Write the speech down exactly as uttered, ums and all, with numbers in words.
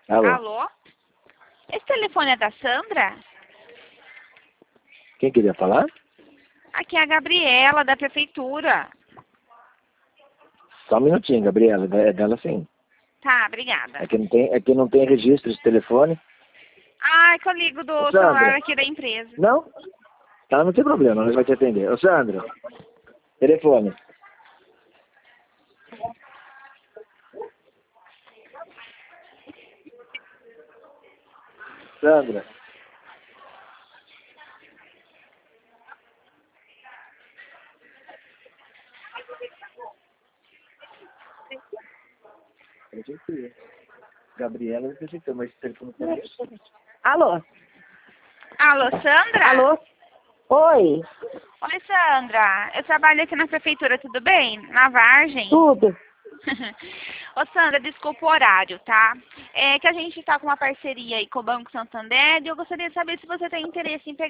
Alô? Alô? Esse telefone é da Sandra? Quem queria falar? Aqui é a Gabriela, da prefeitura. Só um minutinho, Gabriela. É dela sim. Tá, obrigada. É que não tem, é que não tem registro de telefone. Ah, é que eu ligo do Ô, celular Sandra. aqui da empresa. Não? Tá, não tem problema, nós vamos te atender. Ô, Sandra. Telefone. Sandra. Gabriela, não sei se mas esse telefone não tem. Alô? Alô, Sandra? Alô? Oi, Oi, Sandra. Eu trabalho aqui na prefeitura, tudo bem? Na Vargem. tudo? Ô, Sandra, desculpa o horário, tá? É que a gente tá com uma parceria aí com o Banco Santander e eu gostaria de saber se você tem interesse em pegar